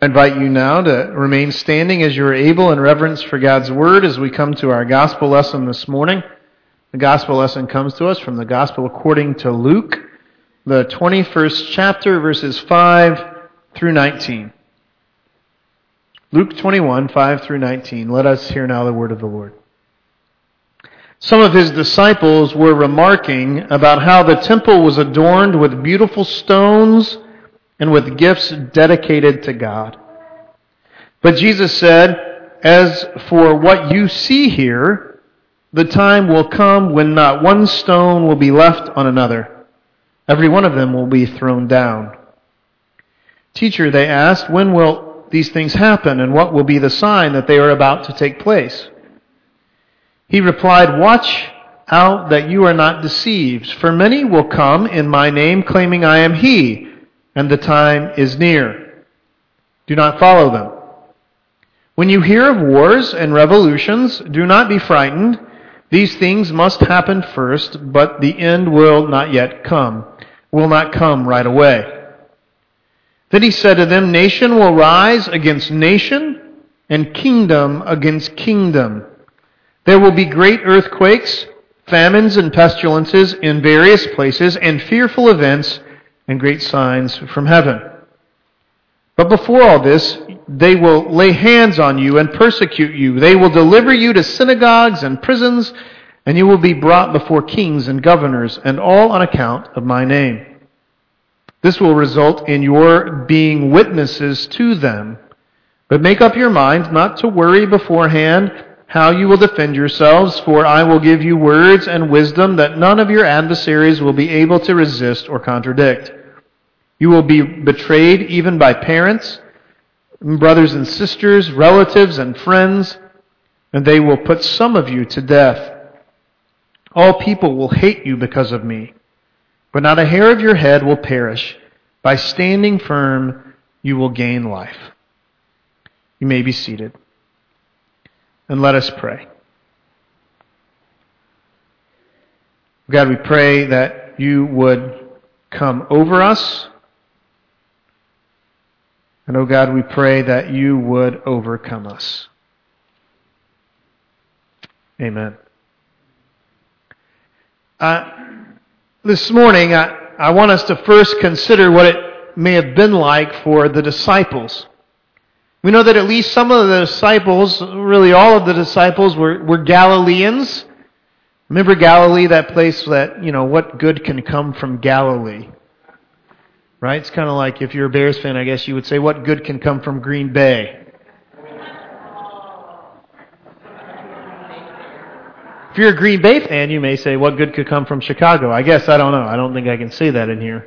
I invite you now to remain standing as you are able in reverence for God's Word as we come to our gospel lesson this morning. The gospel lesson comes to us from the Gospel according to Luke, the 21st chapter, verses 5 through 19. Luke 21, 5 through 19. Let us hear now the word of the Lord. Some of his disciples were remarking about how the temple was adorned with beautiful stones and with gifts dedicated to God. But Jesus said, "As for what you see here, the time will come when not one stone will be left on another. Every one of them will be thrown down." "Teacher," they asked, "when will these things happen, and what will be the sign that they are about to take place?" He replied, "Watch out that you are not deceived, for many will come in my name claiming I am he, and the time is near. Do not follow them. When you hear of wars and revolutions, do not be frightened. These things must happen first, but the end will not yet come, will not come right away." Then he said to them, "Nation will rise against nation, and kingdom against kingdom. There will be great earthquakes, famines and pestilences in various places, and fearful events and great signs from heaven. But before all this, they will lay hands on you and persecute you. They will deliver you to synagogues and prisons, and you will be brought before kings and governors, and all on account of my name. This will result in your being witnesses to them. But make up your mind not to worry beforehand how you will defend yourselves, for I will give you words and wisdom that none of your adversaries will be able to resist or contradict. You will be betrayed even by parents, brothers and sisters, relatives and friends, and they will put some of you to death. All people will hate you because of me, but not a hair of your head will perish. By standing firm, you will gain life." You may be seated. And let us pray. God, we pray that you would come over us. And, oh God, we pray that you would overcome us. Amen. This morning, I want us to first consider what it may have been like for the disciples. We know that at least some of the disciples, really all of the disciples, were Galileans. Remember Galilee, that place that, what good can come from Galilee? Right? It's kind of like if you're a Bears fan, I guess you would say, what good can come from Green Bay? If you're a Green Bay fan, you may say, what good could come from Chicago? I guess, I don't know. I don't think I can say that in here.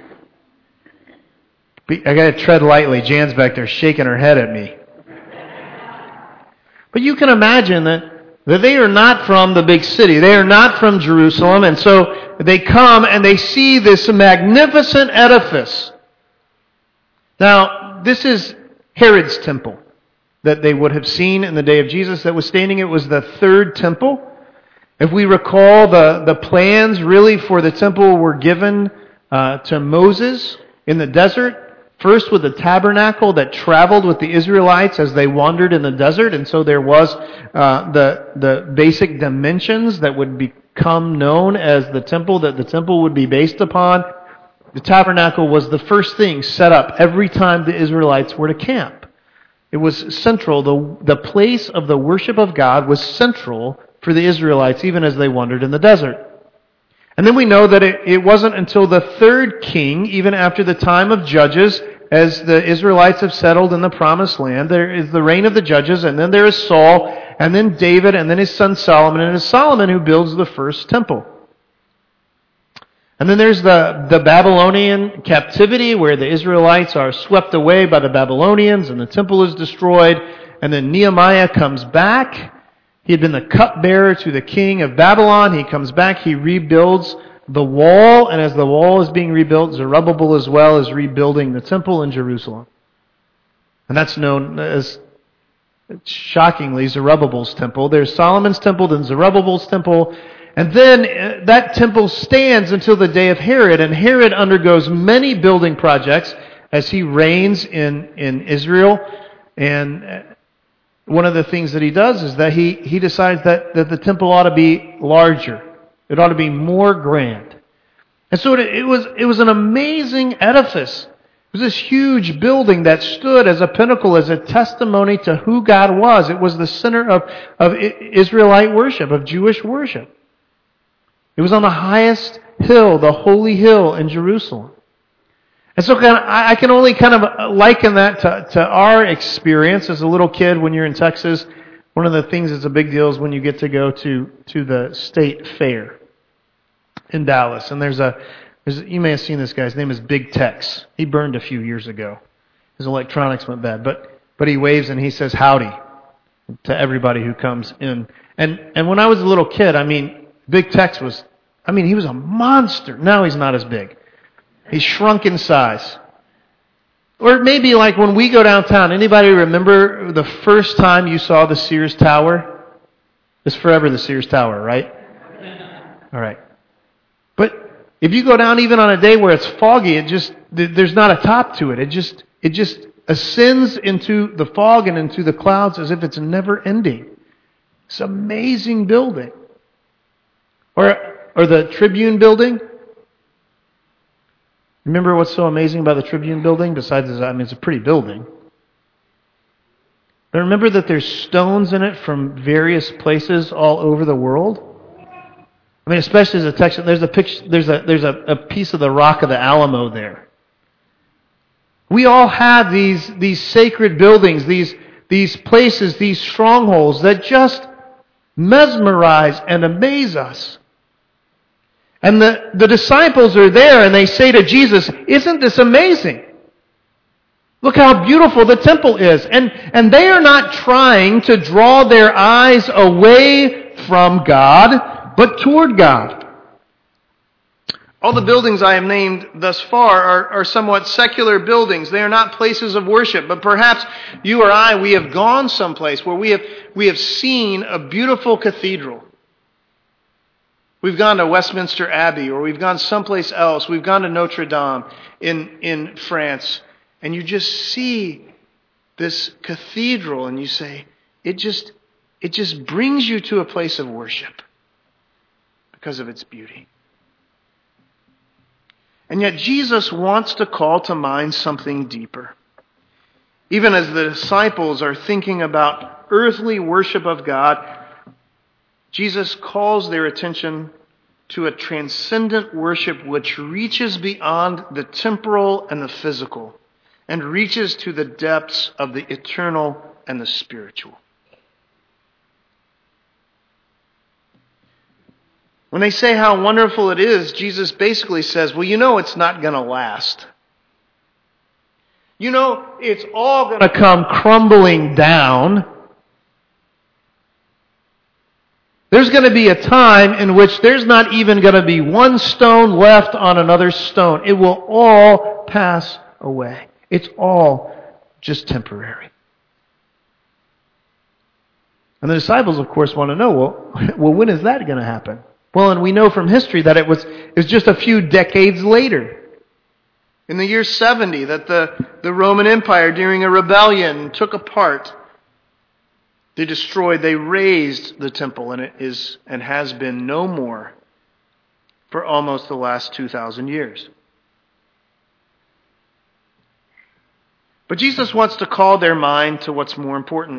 I got to tread lightly. Jan's back there shaking her head at me. But you can imagine that they are not from the big city. They are not from Jerusalem. And so they come and they see this magnificent edifice. Now, this is Herod's temple that they would have seen in the day of Jesus that was standing. It was the third temple. If we recall, the plans really for the temple were given to Moses in the desert. First with the tabernacle that traveled with the Israelites as they wandered in the desert. And so there was the basic dimensions that would become known as the temple, that the temple would be based upon. The tabernacle was the first thing set up every time the Israelites were to camp. It was central. The place of the worship of God was central for the Israelites even as they wandered in the desert. And then we know that it wasn't until the third king, even after the time of Judges, as the Israelites have settled in the Promised Land, there is the reign of the Judges, and then there is Saul, and then David, and then his son Solomon, and it's Solomon who builds the first temple. And then there's the Babylonian captivity, where the Israelites are swept away by the Babylonians, and the temple is destroyed, and then Nehemiah comes back. He had been the cupbearer to the king of Babylon. He comes back, he rebuilds the wall, and as the wall is being rebuilt, Zerubbabel as well is rebuilding the temple in Jerusalem. And that's known as, shockingly, Zerubbabel's temple. There's Solomon's temple, then Zerubbabel's temple, and then that temple stands until the day of Herod, and Herod undergoes many building projects as he reigns in Israel. And one of the things that he does is that he decides that the temple ought to be larger. It ought to be more grand. And so it was an amazing edifice. It was this huge building that stood as a pinnacle, as a testimony to who God was. It was the center of Israelite worship, of Jewish worship. It was on the highest hill, the holy hill in Jerusalem. And so I can only kind of liken that to our experience as a little kid when you're in Texas. One of the things that's a big deal is when you get to go to the state fair in Dallas. And you may have seen this guy. His name is Big Tex. He burned a few years ago. His electronics went bad. But he waves and he says howdy to everybody who comes in. And when I was a little kid, Big Tex he was a monster. Now he's not as big. He's shrunk in size. Or maybe like when we go downtown, anybody remember the first time you saw the Sears Tower? It's forever the Sears Tower, right? All right. But if you go down even on a day where it's foggy, there's not a top to it. It just ascends into the fog and into the clouds as if it's never ending. It's an amazing building. Or the Tribune building. Remember what's so amazing about the Tribune building? Besides, it's a pretty building. But remember that there's stones in it from various places all over the world. Especially as a Texan, there's a piece of the Rock of the Alamo there. We all have these sacred buildings, these places, these strongholds that just mesmerize and amaze us. And the disciples are there and they say to Jesus, "Isn't this amazing? Look how beautiful the temple is." And they are not trying to draw their eyes away from God, but toward God. All the buildings I have named thus far are somewhat secular buildings. They are not places of worship. But perhaps you or I, we have gone someplace where we have seen a beautiful cathedral. We've gone to Westminster Abbey, or we've gone someplace else. We've gone to Notre Dame in France. And you just see this cathedral and you say, it just brings you to a place of worship because of its beauty. And yet Jesus wants to call to mind something deeper. Even as the disciples are thinking about earthly worship of God, Jesus calls their attention to a transcendent worship which reaches beyond the temporal and the physical and reaches to the depths of the eternal and the spiritual. When they say how wonderful it is, Jesus basically says, well, it's not going to last. It's all going to come crumbling down. There's going to be a time in which there's not even going to be one stone left on another stone. It will all pass away. It's all just temporary. And the disciples, of course, want to know, well, when is that going to happen? Well, and we know from history that it was just a few decades later. In the year 70, that the Roman Empire, during a rebellion, took apart. They razed the temple, and it is and has been no more for almost the last 2,000 years. But Jesus wants to call their mind to what's more important.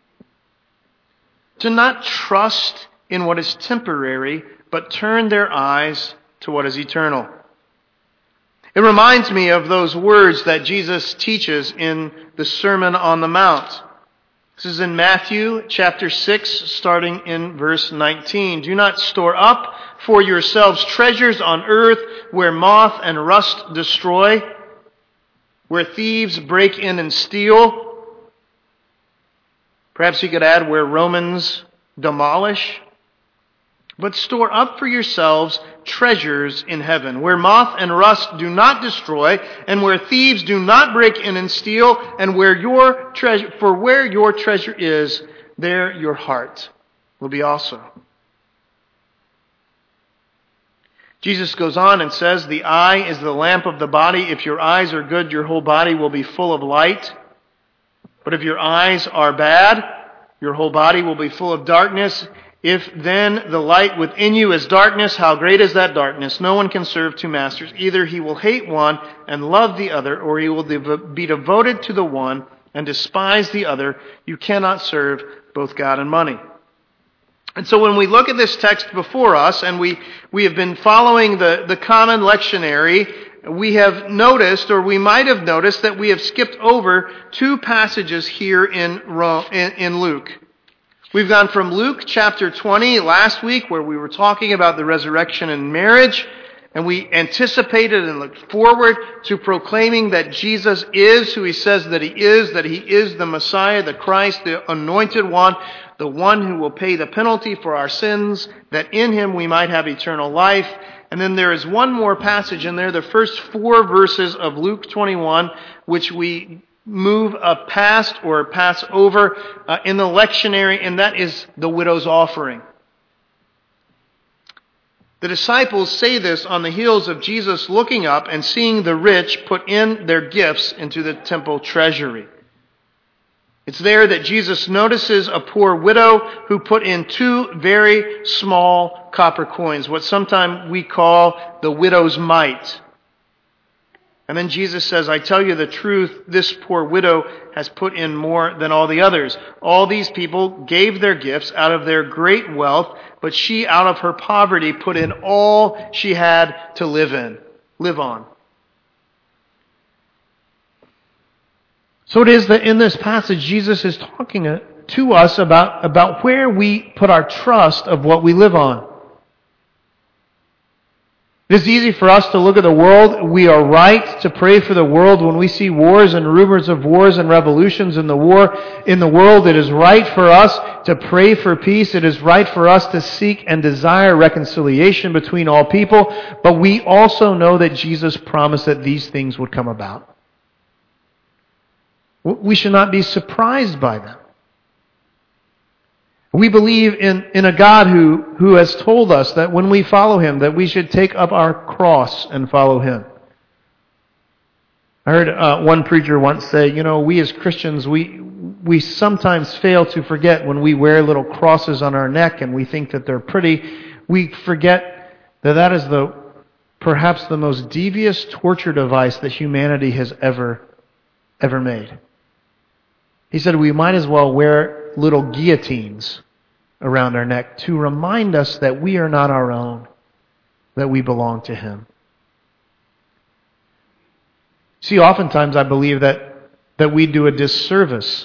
To not trust in what is temporary, but turn their eyes to what is eternal. It reminds me of those words that Jesus teaches in the Sermon on the Mount. This is in Matthew chapter 6, starting in verse 19. Do not store up for yourselves treasures on earth where moth and rust destroy, where thieves break in and steal. Perhaps you could add where Romans demolish. But store up for yourselves treasures in heaven, where moth and rust do not destroy, and where thieves do not break in and steal, and where your treasure is, there your heart will be also. Jesus goes on and says, the eye is the lamp of the body. If your eyes are good, your whole body will be full of light. But if your eyes are bad, your whole body will be full of darkness. If then the light within you is darkness, how great is that darkness? No one can serve two masters. Either he will hate one and love the other, or he will be devoted to the one and despise the other. You cannot serve both God and money. And so when we look at this text before us, and we have been following the common lectionary, we have noticed, or we might have noticed, that we have skipped over two passages here in Luke. We've gone from Luke chapter 20 last week, where we were talking about the resurrection and marriage, and we anticipated and looked forward to proclaiming that Jesus is who he says that he is the Messiah, the Christ, the anointed one, the one who will pay the penalty for our sins, that in him we might have eternal life. And then there is one more passage in there, the first 4 verses of Luke 21, which we move past or pass over in the lectionary, and that is the widow's offering. The disciples say this on the heels of Jesus looking up and seeing the rich put in their gifts into the temple treasury. It's there that Jesus notices a poor widow who put in 2 very small copper coins, what sometimes we call the widow's mite. And then Jesus says, I tell you the truth, this poor widow has put in more than all the others. All these people gave their gifts out of their great wealth, but she out of her poverty put in all she had to live on. So it is that in this passage, Jesus is talking to us about where we put our trust of what we live on. It is easy for us to look at the world. We are right to pray for the world when we see wars and rumors of wars and revolutions in the world. It is right for us to pray for peace. It is right for us to seek and desire reconciliation between all people. But we also know that Jesus promised that these things would come about. We should not be surprised by them. We believe in a God who has told us that when we follow him, that we should take up our cross and follow him. I heard one preacher once say, we as Christians, we sometimes fail to forget when we wear little crosses on our neck and we think that they're pretty. We forget that is perhaps the most devious torture device that humanity has ever made. He said we might as well wear little guillotines around our neck to remind us that we are not our own, that we belong to him. See, oftentimes I believe that we do a disservice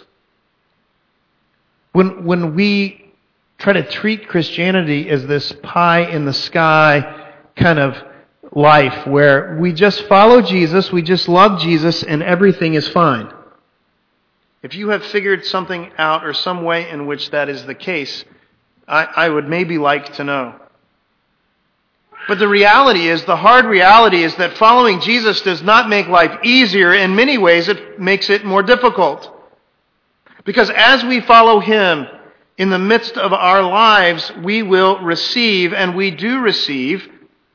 when we try to treat Christianity as this pie in the sky kind of life where we just follow Jesus, we just love Jesus, and everything is fine. If you have figured something out or some way in which that is the case, I would maybe like to know. But the hard reality is that following Jesus does not make life easier. In many ways, it makes it more difficult. Because as we follow him in the midst of our lives, we will receive, and we do receive,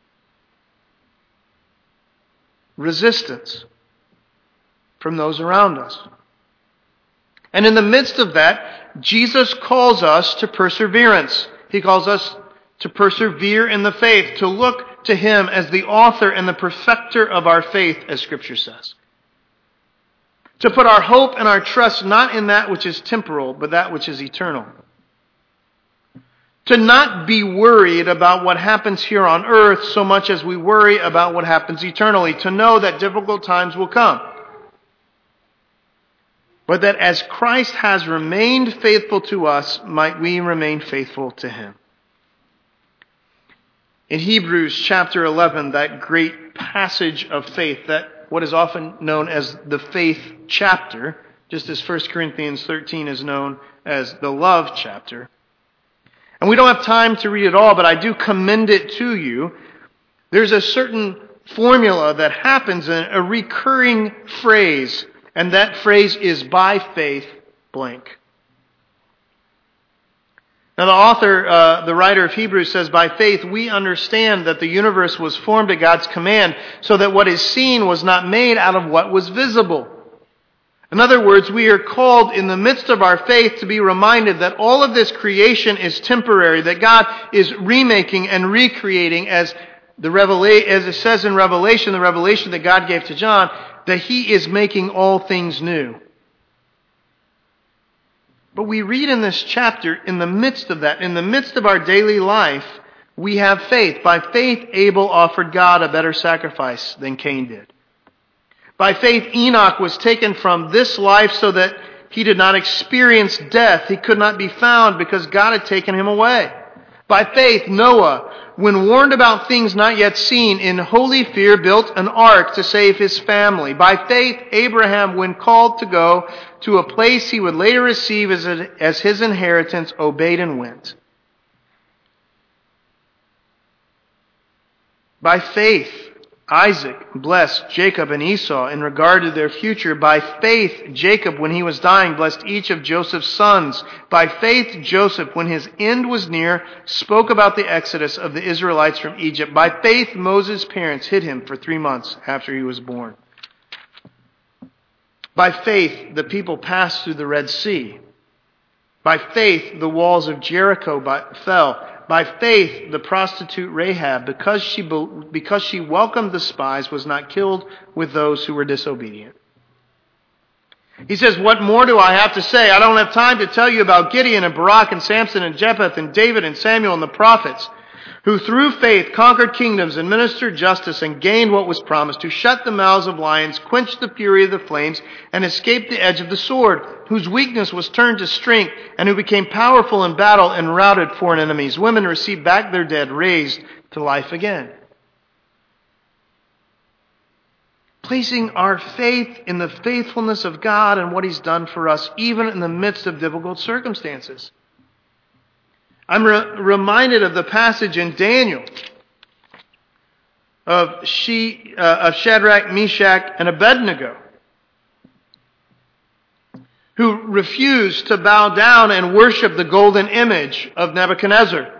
resistance from those around us. And in the midst of that, Jesus calls us to perseverance. He calls us to persevere in the faith, to look to him as the author and the perfecter of our faith, as Scripture says. To put our hope and our trust not in that which is temporal, but that which is eternal. To not be worried about what happens here on earth so much as we worry about what happens eternally. To know that difficult times will come. But that as Christ has remained faithful to us, might we remain faithful to him. In Hebrews chapter 11, that great passage of faith, that what is often known as the faith chapter, just as 1 Corinthians 13 is known as the love chapter. And we don't have time to read it all, but I do commend it to you. There's a certain formula that happens, a recurring phrase. And that phrase is by faith, blank. Now the author, the writer of Hebrews says, by faith we understand that the universe was formed at God's command, so that what is seen was not made out of what was visible. In other words, we are called in the midst of our faith to be reminded that all of this creation is temporary, that God is remaking and recreating as it says in Revelation, the revelation that God gave to John, that He is making all things new. But we read in this chapter, in the midst of that, in the midst of our daily life, we have faith. By faith, Abel offered God a better sacrifice than Cain did. By faith, Enoch was taken from this life so that he did not experience death. He could not be found because God had taken him away. By faith, Noah, when warned about things not yet seen, in holy fear built an ark to save his family. By faith, Abraham, when called to go to a place he would later receive as his inheritance, obeyed and went. By faith, Isaac blessed Jacob and Esau in regard to their future. By faith, Jacob, when he was dying, blessed each of Joseph's sons. By faith, Joseph, when his end was near, spoke about the exodus of the Israelites from Egypt. By faith, Moses' parents hid him for 3 months after he was born. By faith, the people passed through the Red Sea. By faith, the walls of Jericho fell. By faith, the prostitute Rahab, because she welcomed the spies, was not killed with those who were disobedient. He says, what more do I have to say? I don't have time to tell you about Gideon and Barak and Samson and Jephthah and David and Samuel and the prophets, who through faith conquered kingdoms, administered justice, and gained what was promised, who shut the mouths of lions, quenched the fury of the flames, and escaped the edge of the sword, whose weakness was turned to strength, and who became powerful in battle and routed foreign enemies. Women received back their dead, raised to life again. Placing our faith in the faithfulness of God and what He's done for us, even in the midst of difficult circumstances. I'm reminded of the passage in Daniel of Shadrach, Meshach, and Abednego, who refused to bow down and worship the golden image of Nebuchadnezzar.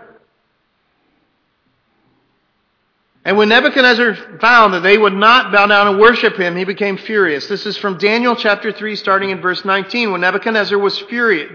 And when Nebuchadnezzar found that they would not bow down and worship him, he became furious. This is from Daniel chapter 3, starting in verse 19. When Nebuchadnezzar was furious,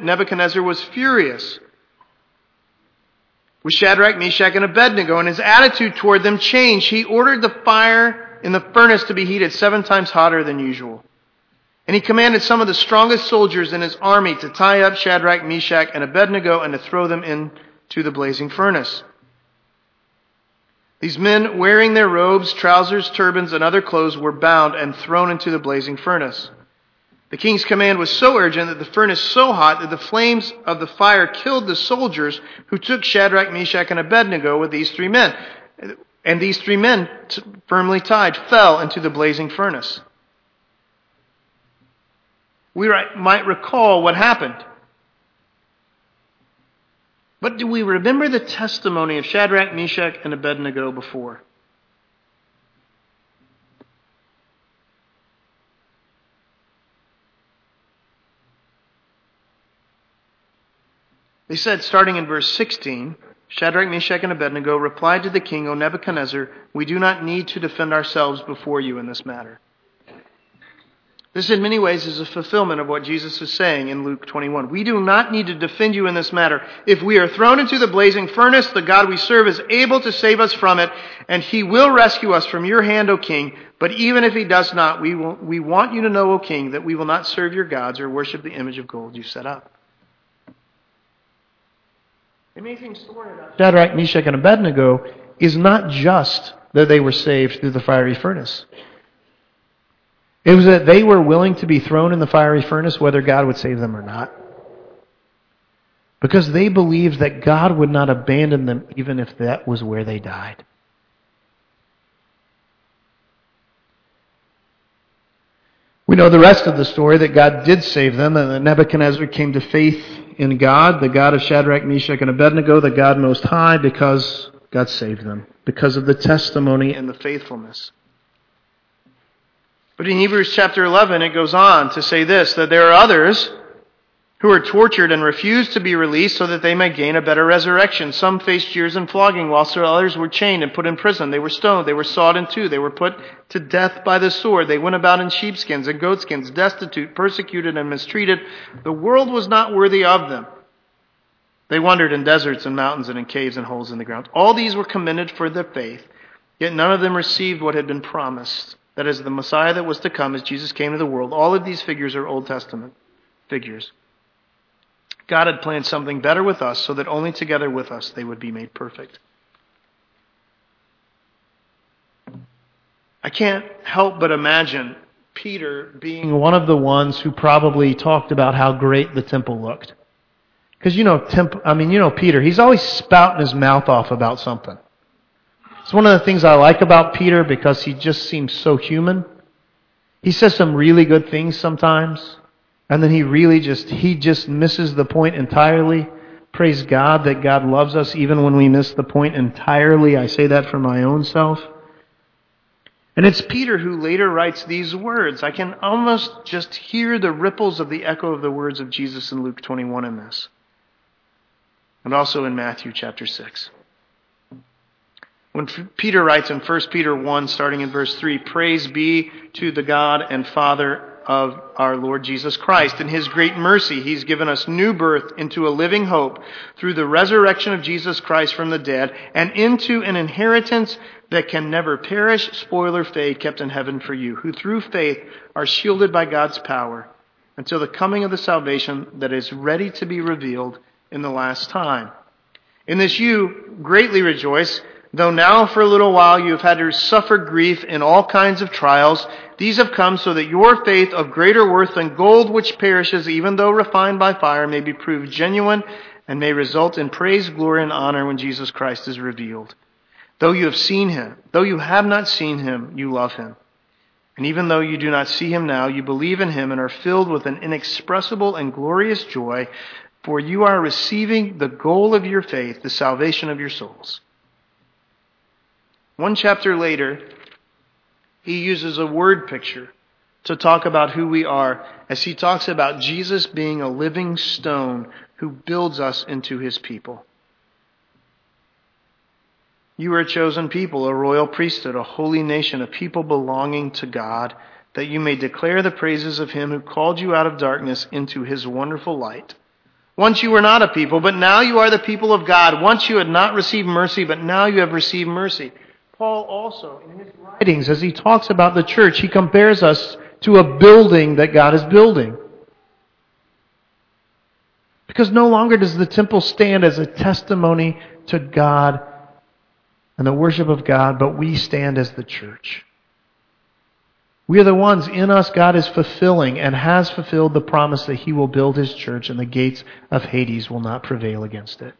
with Shadrach, Meshach, and Abednego, and his attitude toward them changed. He ordered the fire in the furnace to be heated 7 times hotter than usual. And he commanded some of the strongest soldiers in his army to tie up Shadrach, Meshach, and Abednego and to throw them into the blazing furnace. These men, wearing their robes, trousers, turbans, and other clothes, were bound and thrown into the blazing furnace. The king's command was so urgent that the furnace so hot that the flames of the fire killed the soldiers who took Shadrach, Meshach, and Abednego with these 3 men. And these 3 men, firmly tied, fell into the blazing furnace. We might recall what happened. But do we remember the testimony of Shadrach, Meshach, and Abednego before? They said, starting in verse 16, Shadrach, Meshach, and Abednego replied to the king, O Nebuchadnezzar, we do not need to defend ourselves before you in this matter. This in many ways is a fulfillment of what Jesus is saying in Luke 21. We do not need to defend you in this matter. If we are thrown into the blazing furnace, the God we serve is able to save us from it, and He will rescue us from your hand, O king. But even if He does not, we want you to know, O king, that we will not serve your gods or worship the image of gold you set up. The amazing story about Shadrach, Meshach, and Abednego is not just that they were saved through the fiery furnace. It was that they were willing to be thrown in the fiery furnace whether God would save them or not. Because they believed that God would not abandon them even if that was where they died. We know the rest of the story, that God did save them, and that Nebuchadnezzar came to faith in God, the God of Shadrach, Meshach, and Abednego, the God Most High, because God saved them, because of the testimony and the faithfulness. But in Hebrews chapter 11, it goes on to say this, that there are others who were tortured and refused to be released so that they might gain a better resurrection. Some faced jeers and flogging, whilst others were chained and put in prison. They were stoned, they were sawed in two, they were put to death by the sword. They went about in sheepskins and goatskins, destitute, persecuted, and mistreated. The world was not worthy of them. They wandered in deserts and mountains and in caves and holes in the ground. All these were commended for their faith, yet none of them received what had been promised. That is, the Messiah that was to come as Jesus came to the world. All of these figures are Old Testament figures. God had planned something better with us so that only together with us they would be made perfect. I can't help but imagine Peter being one of the ones who probably talked about how great the temple looked. Because Peter, he's always spouting his mouth off about something. It's one of the things I like about Peter because he just seems so human. He says some really good things sometimes. And then he just misses the point entirely. Praise God that God loves us even when we miss the point entirely. I say that for my own self. And it's Peter who later writes these words. I can almost just hear the ripples of the echo of the words of Jesus in Luke 21 in this. And also in Matthew chapter 6. When Peter writes in 1 Peter 1, starting in verse 3, "Praise be to the God and Father of our Lord Jesus Christ. In His great mercy, He's given us new birth into a living hope through the resurrection of Jesus Christ from the dead and into an inheritance that can never perish, spoil, or fade, kept in heaven for you, who through faith are shielded by God's power until the coming of the salvation that is ready to be revealed in the last time. In this you greatly rejoice, though now for a little while you have had to suffer grief in all kinds of trials. These have come so that your faith, of greater worth than gold which perishes, even though refined by fire, may be proved genuine and may result in praise, glory, and honor when Jesus Christ is revealed. Though you have seen Him, though you have not seen Him, you love Him. And even though you do not see Him now, you believe in Him and are filled with an inexpressible and glorious joy, for you are receiving the goal of your faith, the salvation of your souls." One chapter later, he uses a word picture to talk about who we are as he talks about Jesus being a living stone who builds us into His people. You are a chosen people, a royal priesthood, a holy nation, a people belonging to God, that you may declare the praises of Him who called you out of darkness into His wonderful light. Once you were not a people, but now you are the people of God. Once you had not received mercy, but now you have received mercy. Paul also, in his writings, as he talks about the church, he compares us to a building that God is building. Because no longer does the temple stand as a testimony to God and the worship of God, but we stand as the church. We are the ones in us God is fulfilling and has fulfilled the promise that He will build His church and the gates of Hades will not prevail against it.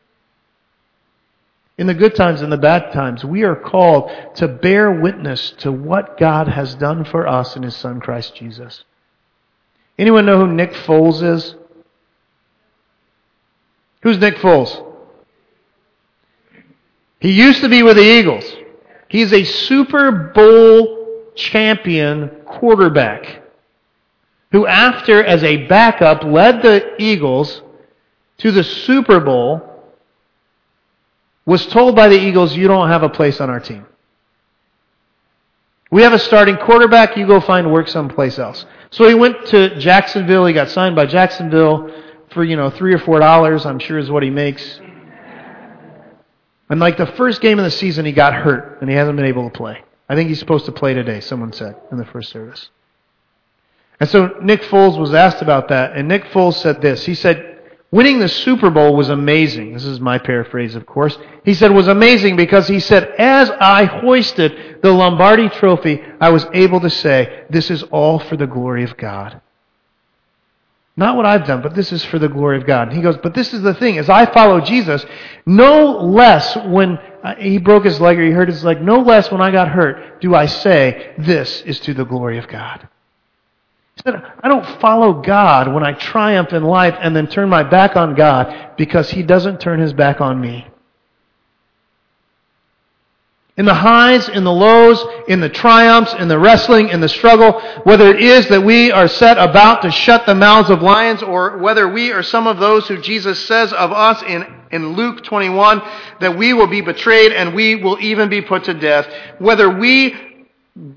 In the good times and the bad times, we are called to bear witness to what God has done for us in His Son, Christ Jesus. Anyone know who Nick Foles is? Who's Nick Foles? He used to be with the Eagles. He's a Super Bowl champion quarterback who, after as a backup, led the Eagles to the Super Bowl, was told by the Eagles, "You don't have a place on our team. We have a starting quarterback, you go find work someplace else." So he went to Jacksonville, he got signed by Jacksonville for, $3 or $4, I'm sure is what he makes. And the first game of the season, he got hurt, and he hasn't been able to play. I think he's supposed to play today, someone said, in the first service. And so Nick Foles was asked about that, and Nick Foles said this. He said, winning the Super Bowl was amazing. This is my paraphrase, of course. He said it was amazing because he said, as I hoisted the Lombardi trophy, I was able to say, this is all for the glory of God. Not what I've done, but this is for the glory of God. And he goes, but this is the thing. As I follow Jesus, no less when he broke his leg or he hurt his leg, no less when I got hurt do I say, this is to the glory of God. He said, I don't follow God when I triumph in life and then turn my back on God because He doesn't turn His back on me. In the highs, in the lows, in the triumphs, in the wrestling, in the struggle, whether it is that we are set about to shut the mouths of lions, or whether we are some of those who Jesus says of us in Luke 21, that we will be betrayed and we will even be put to death. Whether we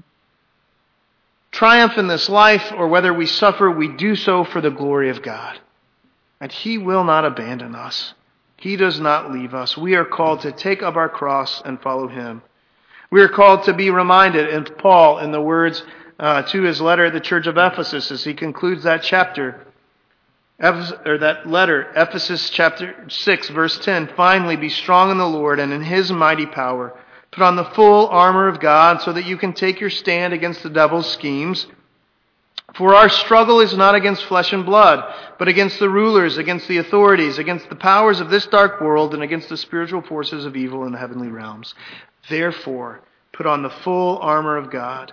triumph in this life or whether we suffer, we do so for the glory of God. And He will not abandon us. He does not leave us. We are called to take up our cross and follow Him. We are called to be reminded, and Paul, in the words to his letter at the church of Ephesus, as he concludes that chapter, that letter, Ephesus chapter 6, verse 10, finally be strong in the Lord and in His mighty power. Put on the full armor of God so that you can take your stand against the devil's schemes. For our struggle is not against flesh and blood, but against the rulers, against the authorities, against the powers of this dark world, and against the spiritual forces of evil in the heavenly realms. Therefore, put on the full armor of God.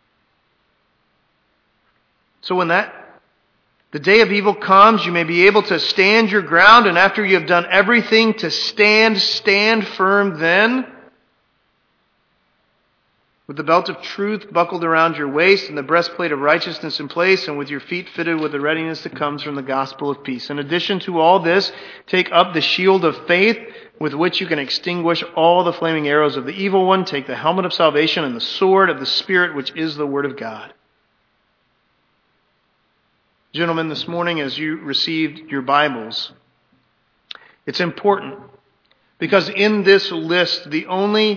So when the day of evil comes, you may be able to stand your ground, and after you have done everything to stand firm then, with the belt of truth buckled around your waist and the breastplate of righteousness in place, and with your feet fitted with the readiness that comes from the gospel of peace. In addition to all this, take up the shield of faith with which you can extinguish all the flaming arrows of the evil one. Take the helmet of salvation and the sword of the Spirit, which is the Word of God. Gentlemen, this morning as you received your Bibles, it's important because in this list, the only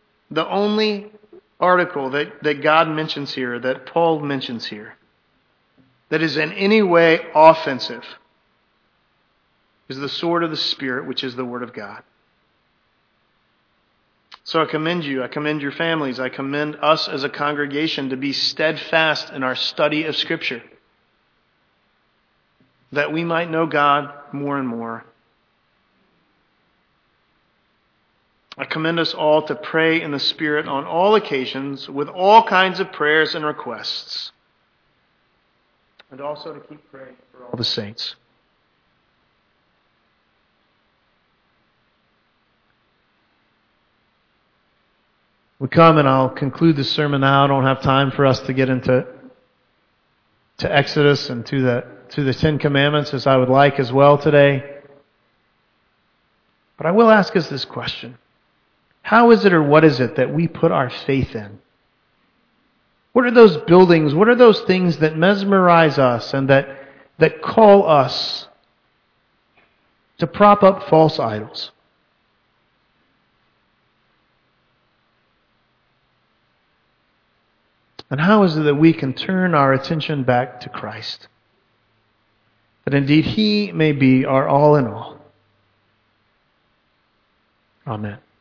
article that God mentions here, that Paul mentions here, that is in any way offensive, is the sword of the Spirit, which is the Word of God. So I commend you, I commend your families, I commend us as a congregation to be steadfast in our study of Scripture, that we might know God more and more. I commend us all to pray in the Spirit on all occasions with all kinds of prayers and requests. And also to keep praying for all the saints. We come, and I'll conclude the sermon now. I don't have time for us to get into Exodus and to the Ten Commandments as I would like as well today. But I will ask us this question. How is it or what is it that we put our faith in? What are those buildings? What are those things that mesmerize us and that call us to prop up false idols? And how is it that we can turn our attention back to Christ? That indeed He may be our all in all. Amen.